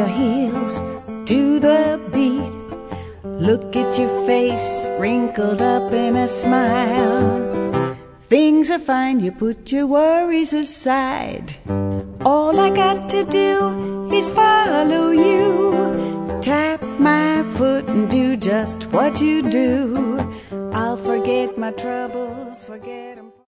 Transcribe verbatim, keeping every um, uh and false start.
your heels to the beat. Look at your face, wrinkled up in a smile. Things are fine, you put your worries aside. All I got to do is follow you. Tap my foot and do just what you do. I'll forget my troubles, forget 'em.